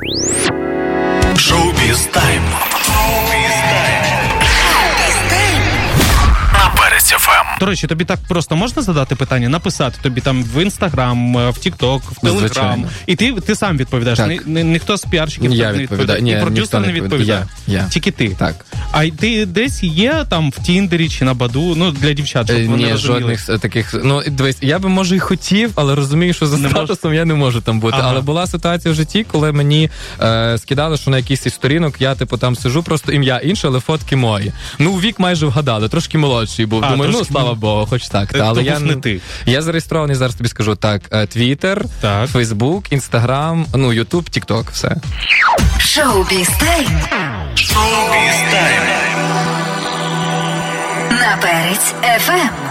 Шоу-біз Тайм. На Перець ФМ. До речі, тобі так просто можна задати питання, написати тобі там в Інстаграм, в Тікток, в Телеграм. Звичайно. І ти сам відповідаєш. Ніхто з піарщиків Я так не відповідаю. відповідає. Ні, І продюсер ніхто не не відповідає. Я. Тільки ти. Так. А ти десь є там в Тіндері чи на Баду, ну, для дівчат, щоб вони Ні, розуміли? жодних таких. Ну, дивись, я би, може, і хотів, але розумію, що за статусом я не можу там бути. Ага. Але була ситуація в житті, коли мені скидали, що на якийсь із сторінок я, там сижу, просто ім'я інше, але фотки мої. Ну, вік майже вгадали, трошки молодший був. Думаю, трошки... слава Богу, хоч так. Але я не ти. Я зареєстрований, зараз тобі скажу так, Твіттер, Фейсбук, Інстаграм, Ютуб, Тікток, все. Шоу-біз Тайм. Шоу-біз Тайм. На Перець ФМ.